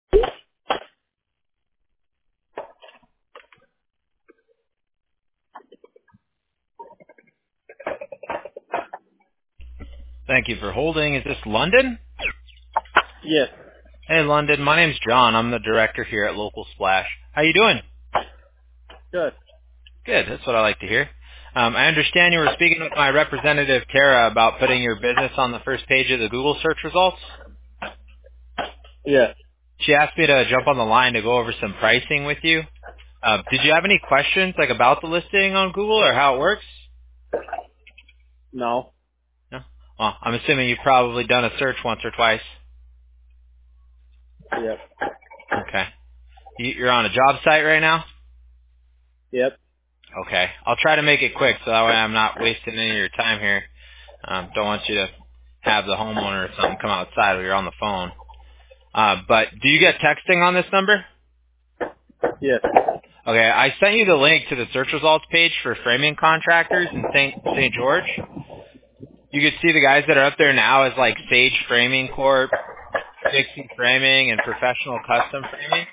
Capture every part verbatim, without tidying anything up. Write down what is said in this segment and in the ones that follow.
Thank you for holding. Is this London? Yes. Hey, London. My name's John. I'm the director here at Local Splash. How you doing? Good. Good. That's what I like to hear. Um, I understand you were speaking with my representative, Tara, about putting your business on the first page of the Google search results. Yes. She asked me to jump on the line to go over some pricing with you. Uh, did you have any questions, like about the listing on Google or how it works? No. No. Well, I'm assuming you've probably done a search once or twice. Yep. Okay. You- You're on a job site right now? Yep. Okay. I'll try to make it quick so that way I'm not wasting any of your time here. Um, don't want you to have the homeowner or something come outside while you're on the phone. Uh, but do you get texting on this number? Yes. Okay, I sent you the link to the search results page for framing contractors in Saint Saint George. You could see the guys that are up there now as like Sage Framing Corp, Dixie Framing, and Professional Custom Framing.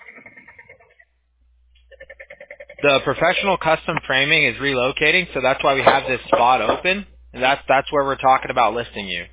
The Professional Custom Framing is relocating, so that's why we have this spot open, and that's that's where we're talking about listing you.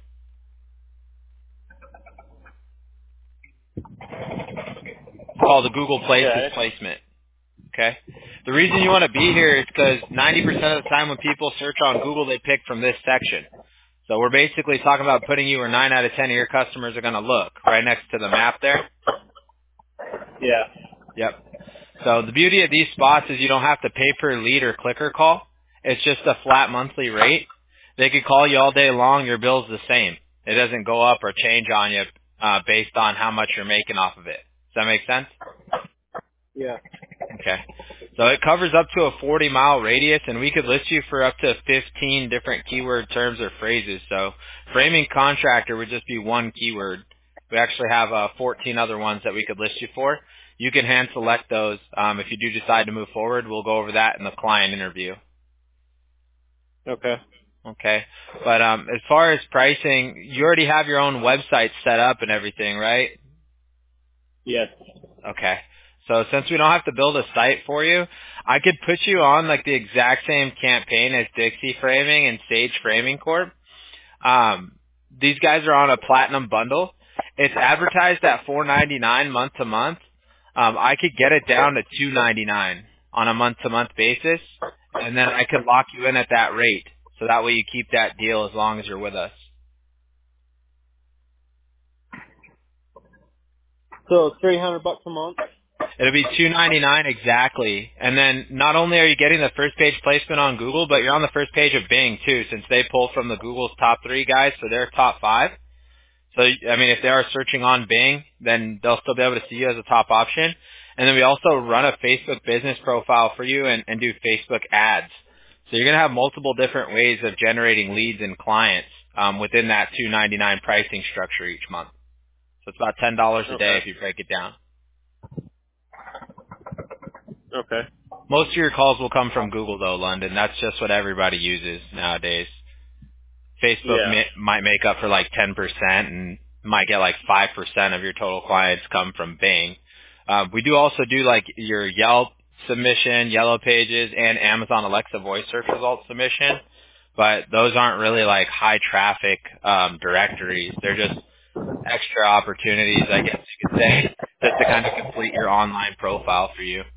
It's called the Google Places Okay. placement. Okay? The reason you want to be here is because ninety percent of the time when people search on Google, they pick from this section. So we're basically talking about putting you where nine out of ten of your customers are going to look, right next to the map there. Yeah. Yep. So the beauty of these spots is you don't have to pay per lead or clicker call. It's just a flat monthly rate. They could call you all day long. Your bill's the same. It doesn't go up or change on you uh, based on how much you're making off of it. Does that make sense? Yeah. Okay. So it covers up to a forty mile radius, and we could list you for up to fifteen different keyword terms or phrases. So framing contractor would just be one keyword. We actually have uh, fourteen other ones that we could list you for. You can hand select those. Um, if you do decide to move forward, we'll go over that in the client interview. Okay. Okay. But um, as far as pricing, you already have your own website set up and everything, right? Yes. Okay. So since we don't have to build a site for you, I could put you on like the exact same campaign as Dixie Framing and Sage Framing Corp. Um, these guys are on a platinum bundle. It's advertised at four ninety-nine month to month. Um, I could get it down to two ninety-nine on a month to month basis, and then I could lock you in at that rate. So that way you keep that deal as long as you're with us. So three hundred bucks a month. It'll be two ninety-nine exactly. And then not only are you getting the first page placement on Google, but you're on the first page of Bing too, since they pull from the Google's top three guys, so they're top five. So, I mean, if they are searching on Bing, then they'll still be able to see you as a top option. And then we also run a Facebook business profile for you and, and do Facebook ads. So you're going to have multiple different ways of generating leads and clients um, within that two ninety-nine pricing structure each month. So it's about ten dollars a day Okay. if you break it down. Okay. Most of your calls will come from Google, though, London. That's just what everybody uses nowadays. Facebook Yeah. mi- might make up for like ten percent and might get like five percent of your total clients come from Bing. Uh, we do also do like your Yelp submission, Yellow Pages, and Amazon Alexa voice search results submission, but those aren't really like high traffic um, directories. They're just extra opportunities, I guess you could say, just to kind of complete your online profile for you.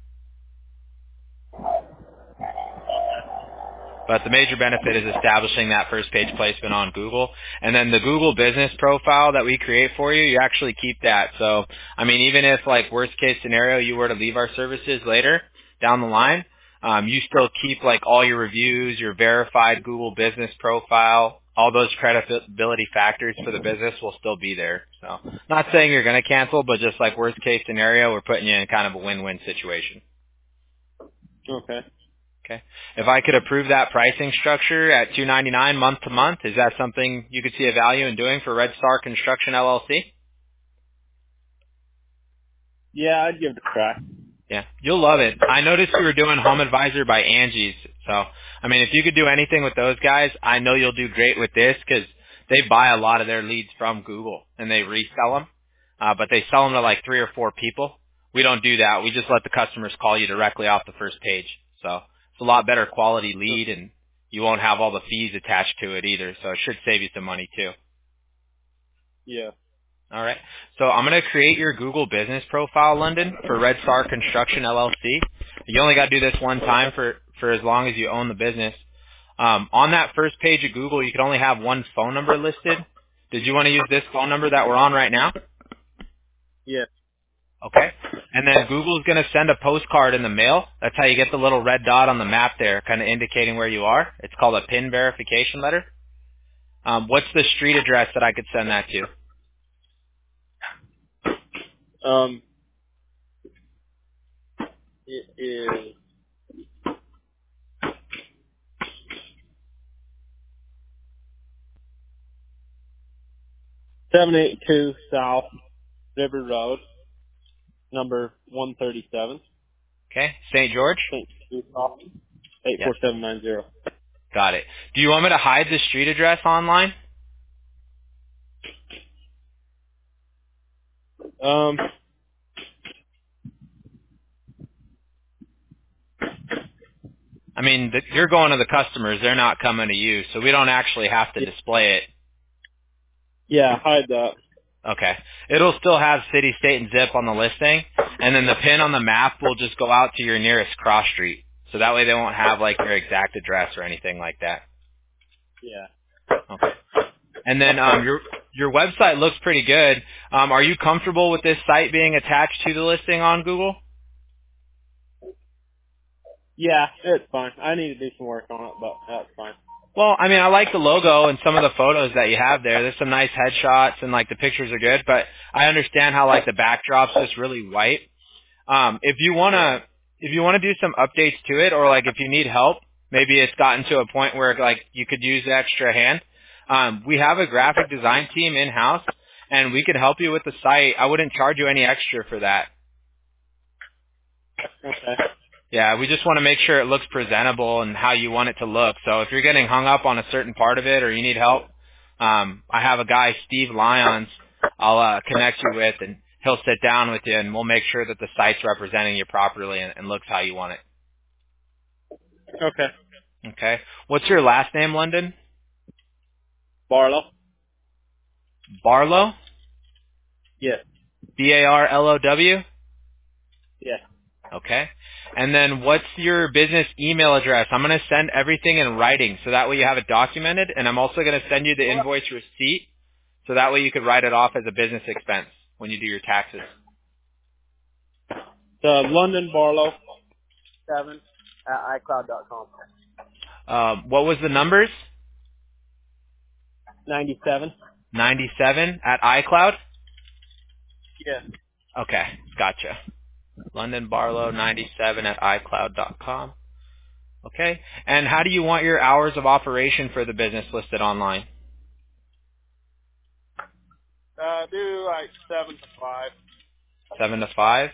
But the major benefit is establishing that first page placement on Google. And then the Google business profile that we create for you, you actually keep that. So, I mean, even if like worst case scenario, you were to leave our services later down the line, um, you still keep like all your reviews, your verified Google business profile, all those credibility factors for the business will still be there. So not saying you're going to cancel, but just like worst case scenario, we're putting you in kind of a win-win situation. Okay. Okay. If I could approve that pricing structure at two ninety-nine month to month, is that something you could see a value in doing for Red Star Construction L L C? Yeah, I'd give it a try. Yeah, you'll love it. I noticed you were doing Home Advisor by Angie's. So, I mean, if you could do anything with those guys, I know you'll do great with this because they buy a lot of their leads from Google and they resell them. uh, but they sell them to like three or four people. We don't do that. We just let the customers call you directly off the first page. So it's a lot better quality lead, and you won't have all the fees attached to it either. So it should save you some money too. Yeah. All right. So I'm going to create your Google business profile, London, for Red Star Construction L L C. You only got to do this one time for, for as long as you own the business. Um, on that first page of Google, you can only have one phone number listed. Did you want to use this phone number that we're on right now? Yeah. Okay. And then Google's going to send a postcard in the mail. That's how you get the little red dot on the map there, kind of indicating where you are. It's called a PIN verification letter. Um, what's the street address that I could send that to? Um, it is seven eight two South River Road, number one thirty-seven, Okay. Saint George? Saint Louis, eight Yes. four seven nine zero. Got it. Do you want me to hide the street address online? Um, I mean, the, you're going to the customers. They're not coming to you, so we don't actually have to yeah, display it. yeah, hide that. Okay. It'll still have city, state, and zip on the listing, and then the pin on the map will just go out to your nearest cross street. So that way they won't have, like, your exact address or anything like that. Yeah. Okay. And then um, your your website looks pretty good. Um, are you comfortable with this site being attached to the listing on Google? Yeah, it's fine. I need to do some work on it, but that's fine. Well, I mean, I like the logo and some of the photos that you have there. There's some nice headshots and like the pictures are good, but I understand how like the backdrop's just really white. Um, if you wanna, if you wanna do some updates to it, or like if you need help, maybe it's gotten to a point where like you could use the extra hand. Um, we have a graphic design team in house, and we could help you with the site. I wouldn't charge you any extra for that. Okay. Yeah, we just want to make sure it looks presentable and how you want it to look. So if you're getting hung up on a certain part of it or you need help, um, I have a guy, Steve Lyons, I'll uh, connect you with, and he'll sit down with you, and we'll make sure that the site's representing you properly and, and looks how you want it. Okay. Okay. What's your last name, London? Barlow? Barlow? Yes. B A R L O W? Yes. Okay. And then what's your business email address? I'm going to send everything in writing so that way you have it documented, and I'm also going to send you the invoice receipt so that way you could write it off as a business expense when you do your taxes. So London Barlow seven at iCloud dot com. Um, what was the numbers? Ninety seven. ninety-seven at iCloud? Yes. Okay, gotcha. London Barlow ninety-seven at iCloud dot com. Okay. And how do you want your hours of operation for the business listed online? Uh, do like seven to five. seven to five?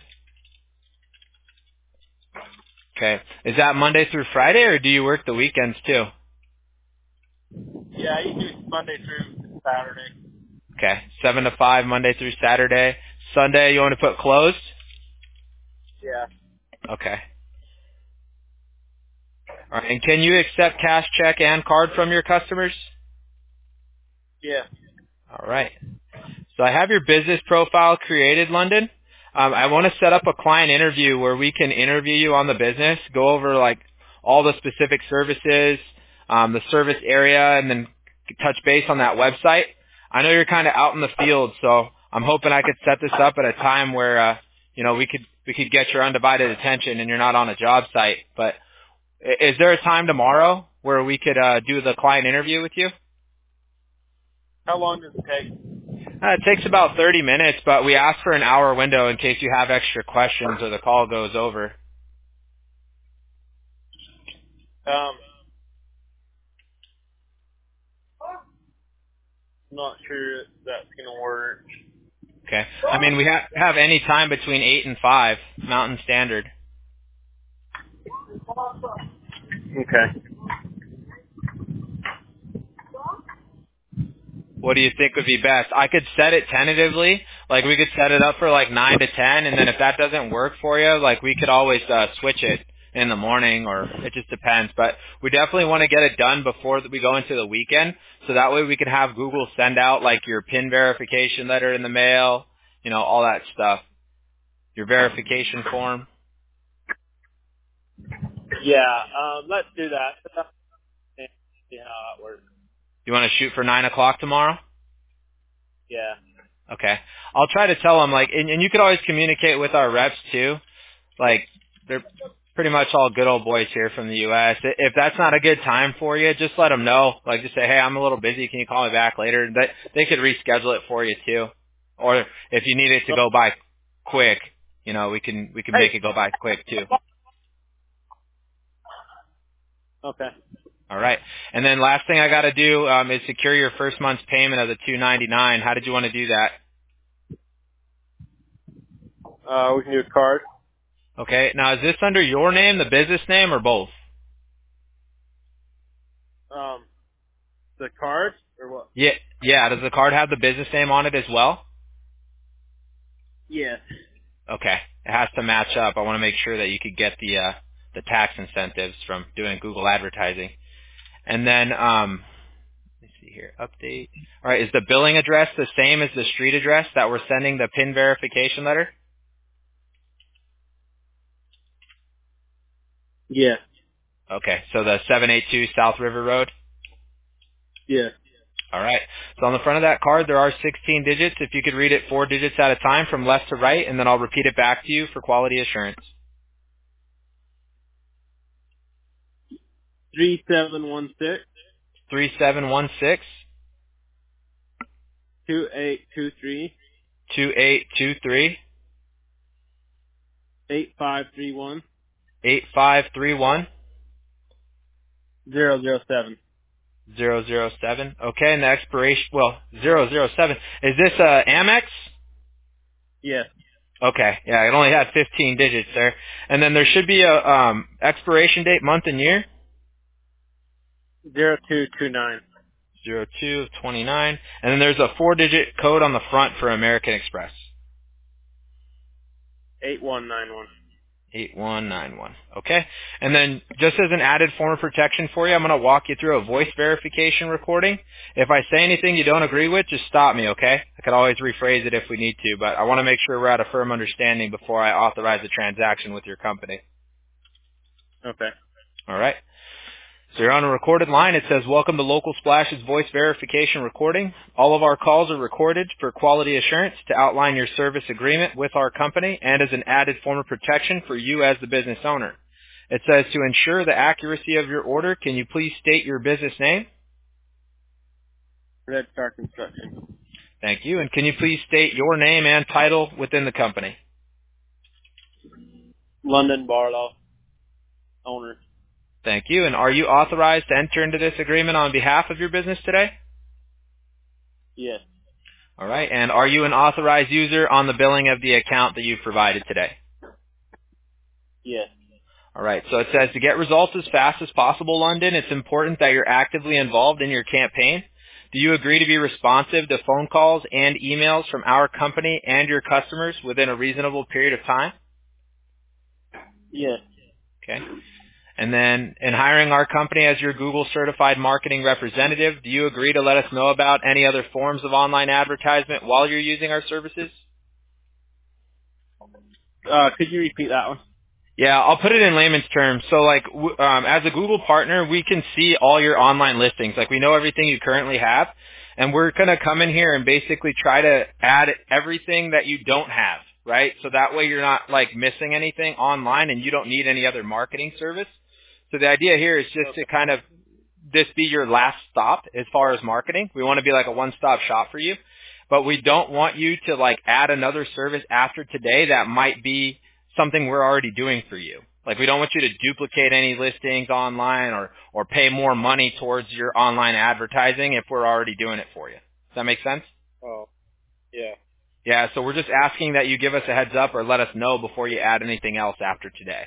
Okay. Is that Monday through Friday, or do you work the weekends too? Yeah, you do Monday through Saturday. Okay. seven to five, Monday through Saturday. Sunday, you want to put closed? Yeah. Okay. All right. And can you accept cash, check, and card from your customers? Yeah. All right. So I have your business profile created, London. Um, I want to set up a client interview where we can interview you on the business, go over like all the specific services, um, the service area, and then touch base on that website. I know you're kind of out in the field, so I'm hoping I could set this up at a time where uh, you know we could we could get your undivided attention and you're not on a job site. But i- is there a time tomorrow where we could uh, do the client interview with you? How long does it take? Uh, it takes about thirty minutes, but we ask for an hour window in case you have extra questions or the call goes over. Um, not sure if that's gonna work. Okay. I mean, we ha- have any time between eight and five, Mountain Standard. Okay. What do you think would be best? I could set it tentatively. Like, we could set it up for like nine to ten, and then if that doesn't work for you, like, we could always uh, switch it in the morning, or it just depends. But we definitely want to get it done before we go into the weekend, so that way we can have Google send out like your PIN verification letter in the mail, you know, all that stuff, your verification form. Yeah, um, let's do that. And see how it works. You want to shoot for nine o'clock tomorrow? Yeah. Okay. I'll try to tell them, like, and, and you could always communicate with our reps too. Like, they're pretty much all good old boys here from the U S. If that's not a good time for you, just let them know. Like, just say, hey, I'm a little busy. Can you call me back later? They, they could reschedule it for you too. Or if you need it to go by quick, you know, we can, we can make Hey. it go by quick too. Okay. All right. And then last thing I got to do um, is secure your first month's payment of the two ninety-nine. How did you want to do that? Uh, we can do a card. Okay. Now, is this under your name, the business name, or both? Um, the card or what? Yeah. Yeah. Does the card have the business name on it as well? Yes. Okay. It has to match up. I want to make sure that you could get the uh, the tax incentives from doing Google advertising. And then, um, let me see here. Update. All right. Is the billing address the same as the street address that we're sending the PIN verification letter? Yeah. Okay. So the seven eighty-two South River Road. Yeah. All right. So on the front of that card, there are sixteen digits. If you could read it four digits at a time from left to right, and then I'll repeat it back to you for quality assurance. Three seven one six three seven one six, two eight two three two eight two three, eight five three one eight five three one, zero zero seven. zero zero seven. Okay, and the expiration, well, zero zero seven. Is this uh, Amex? Yes. Okay, yeah, it only had fifteen digits there. And then there should be a um, expiration date, month and year. Zero two two nine. zero two of twenty-nine. And then there's a four-digit code on the front for American Express. Eight one nine one. eight one nine one. Okay. And then just as an added form of protection for you, I'm going to walk you through a voice verification recording. If I say anything you don't agree with, just stop me, okay? I could always rephrase it if we need to, but I want to make sure we're at a firm understanding before I authorize a transaction with your company. Okay. All right. So you're on a recorded line. It says, welcome to Local Splash's voice verification recording. All of our calls are recorded for quality assurance to outline your service agreement with our company and as an added form of protection for you as the business owner. It says, to ensure the accuracy of your order, can you please state your business name? Red Star Construction. Thank you. And can you please state your name and title within the company? London Barlow. Owner. Thank you. And are you authorized to enter into this agreement on behalf of your business today? Yes. All right. And are you an authorized user on the billing of the account that you've provided today? Yes. All right. So it says to get results as fast as possible, London, it's important that you're actively involved in your campaign. Do you agree to be responsive to phone calls and emails from our company and your customers within a reasonable period of time? Yes. Okay. And then in hiring our company as your Google certified marketing representative, do you agree to let us know about any other forms of online advertisement while you're using our services? Uh, could you repeat that one? Yeah, I'll put it in layman's terms. So like, w- um, as a Google partner, we can see all your online listings. Like we know everything you currently have, and we're going to come in here and basically try to add everything that you don't have, right? So that way you're not like missing anything online and you don't need any other marketing service. So the idea here is just to kind of this be your last stop as far as marketing. We want to be like a one-stop shop for you, but we don't want you to like add another service after today that might be something we're already doing for you. Like we don't want you to duplicate any listings online or, or pay more money towards your online advertising if we're already doing it for you. Does that make sense? Oh, yeah. Yeah, so we're just asking that you give us a heads up or let us know before you add anything else after today.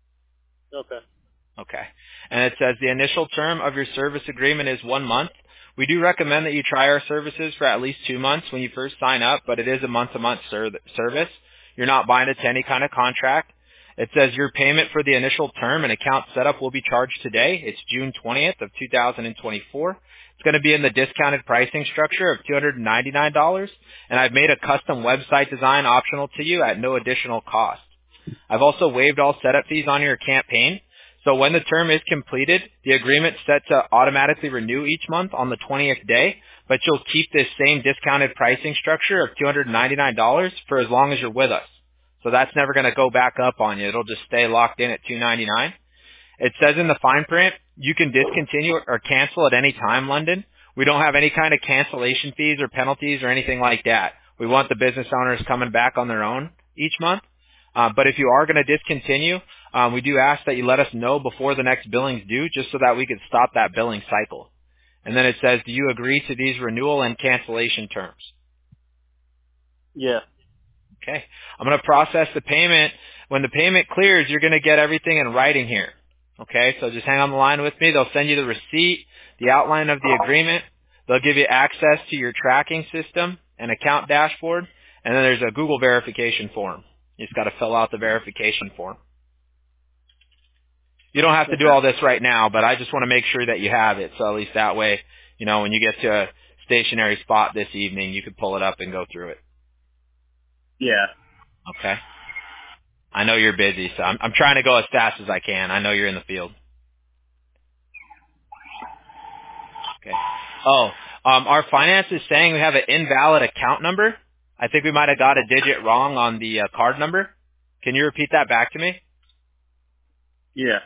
Okay. Okay. And it says the initial term of your service agreement is one month. We do recommend that you try our services for at least two months when you first sign up, but it is a month-to-month ser- service. You're not buying into any kind of contract. It says your payment for the initial term and account setup will be charged today. It's June twentieth of two thousand twenty-four. It's going to be in the discounted pricing structure of two hundred ninety-nine dollars, and I've made a custom website design optional to you at no additional cost. I've also waived all setup fees on your campaign. So when the term is completed, the agreement's set to automatically renew each month on the twentieth day, but you'll keep this same discounted pricing structure of two hundred ninety-nine dollars for as long as you're with us. So that's never going to go back up on you. It'll just stay locked in at two hundred ninety-nine dollars. It says in the fine print, you can discontinue or cancel at any time, London. We don't have any kind of cancellation fees or penalties or anything like that. We want the business owners coming back on their own each month. Uh, but if you are going to discontinue, um, we do ask that you let us know before the next billing's due, just so that we can stop that billing cycle. And then it says, do you agree to these renewal and cancellation terms? Yeah. Okay. I'm going to process the payment. When the payment clears, you're going to get everything in writing here. Okay, so just hang on the line with me. They'll send you the receipt, the outline of the agreement. They'll give you access to your tracking system and account dashboard. And then there's a Google verification form. You just got to fill out the verification form. You don't have to do all this right now, but I just want to make sure that you have it. So at least that way, you know, when you get to a stationary spot this evening, you can pull it up and go through it. Yeah. Okay. I know you're busy, so I'm, I'm trying to go as fast as I can. I know you're in the field. Okay. Oh, um, our finance is saying we have an invalid account number. I think we might have got a digit wrong on the uh, card number. Can you repeat that back to me? Yeah.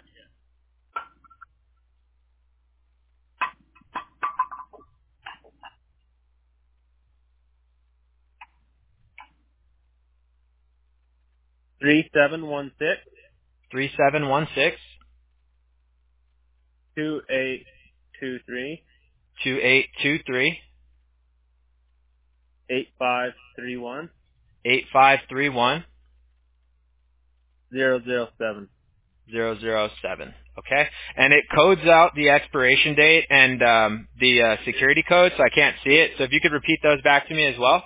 Three seven one six three seven one six two eight two three two eight two three eight five three one eight five three one zero zero seven. zero zero seven. Okay, and it codes out the expiration date and um, the uh, security code, so I can't see it. So if you could repeat those back to me as well.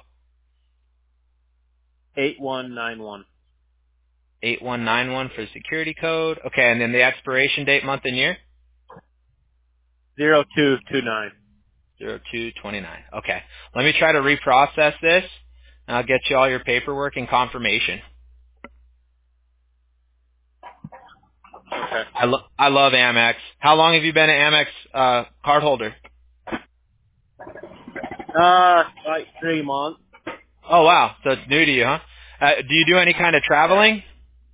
Eight one nine one. eight one nine one for security code. Okay, and then the expiration date, month, and year. Zero two two nine. zero two twenty-nine. Okay, let me try to reprocess this, and I'll get you all your paperwork and confirmation. Okay. I, lo- I love Amex. How long have you been an Amex uh, card holder? Uh, like three months. Oh, wow. So it's new to you, huh? Uh, do you do any kind of traveling?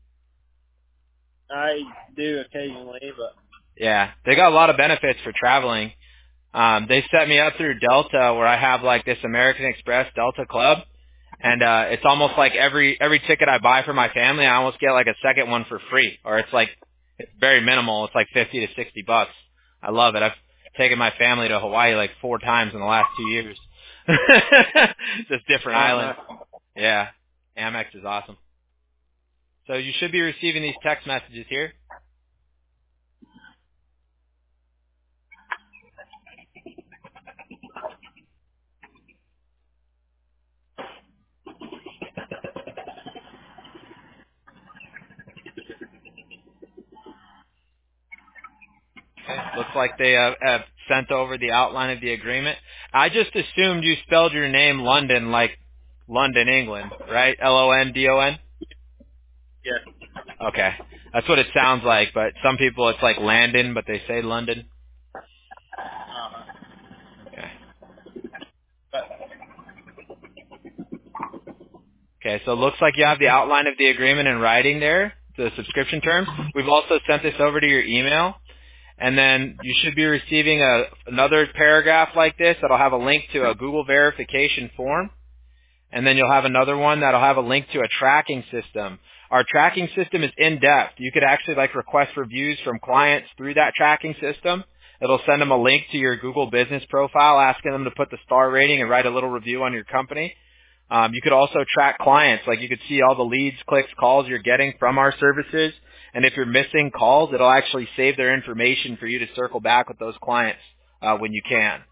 I do occasionally, but Yeah, they got a lot of benefits for traveling. Um, they set me up through Delta where I have like this American Express Delta Club. And uh it's almost like every every ticket I buy for my family, I almost get like a second one for free. Or it's like it's very minimal. It's like fifty to sixty bucks. I love it. I've taken my family to Hawaii like four times in the last two years. Just different islands. Yeah. Amex is awesome. So you should be receiving these text messages here. Okay. Looks like they uh, have sent over the outline of the agreement. I just assumed you spelled your name London like London, England, right? L O N D O N? yeah. Okay. That's what it sounds like, but some people it's like Landon, but they say London. Uh, Okay. but Okay, so it looks like you have the outline of the agreement in writing there, the subscription terms. We've also sent this over to your email. And then you should be receiving a, another paragraph like this that'll have a link to a Google verification form. And then you'll have another one that'll have a link to a tracking system. Our tracking system is in-depth. You could actually like request reviews from clients through that tracking system. It'll send them a link to your Google business profile asking them to put the star rating and write a little review on your company. Um, you could also track clients. Like you could see all the leads, clicks, calls you're getting from our services. And if you're missing calls, it'll actually save their information for you to circle back with those clients uh, when you can.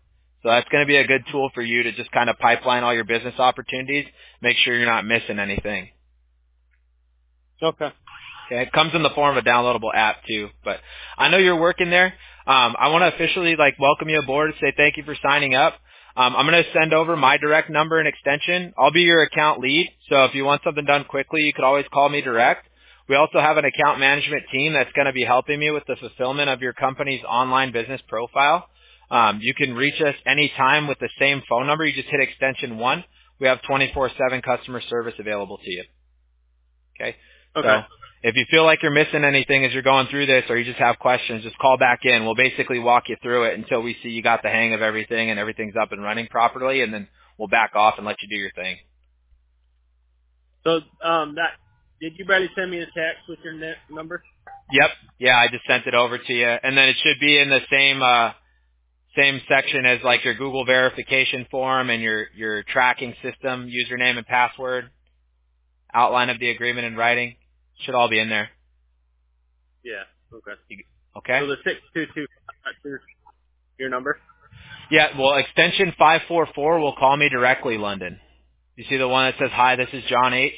So that's going to be a good tool for you to just kind of pipeline all your business opportunities. Make sure you're not missing anything. Okay. Okay. It comes in the form of a downloadable app too. But I know you're working there. Um, I want to officially like welcome you aboard and say thank you for signing up. Um, I'm going to send over my direct number and extension. I'll be your account lead. So if you want something done quickly, you could always call me direct. We also have an account management team that's going to be helping me with the fulfillment of your company's online business profile. Um, you can reach us anytime with the same phone number. You just hit extension one. We have twenty-four seven customer service available to you. Okay. Okay. So if you feel like you're missing anything as you're going through this or you just have questions, just call back in. We'll basically walk you through it until we see you got the hang of everything and everything's up and running properly, and then we'll back off and let you do your thing. So, um, that did you barely send me a text with your net number? Yep. Yeah, I just sent it over to you. And then it should be in the same uh same section as like your Google verification form and your your tracking system, username and password, outline of the agreement in writing. Should all be in there. Yeah. Okay. Okay? So the six two two, that's your, your number? Yeah, well, extension five four four will call me directly, London. You see the one that says, hi, this is John H?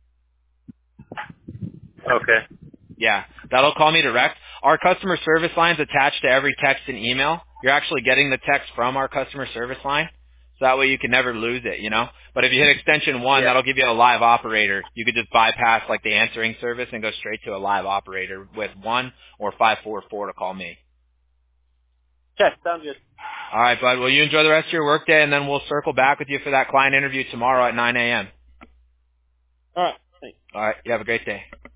Okay. Yeah, that'll call me direct. Our customer service line's attached to every text and email. You're actually getting the text from our customer service line, so that way you can never lose it, you know? But if you hit extension one, Yeah. that'll give you a live operator. You could just bypass, like, the answering service and go straight to a live operator with one or five four four to call me. Okay, sounds good. All right, bud. Well, you enjoy the rest of your workday, and then we'll circle back with you for that client interview tomorrow at nine a.m. All right. Thanks. All right. You have a great day.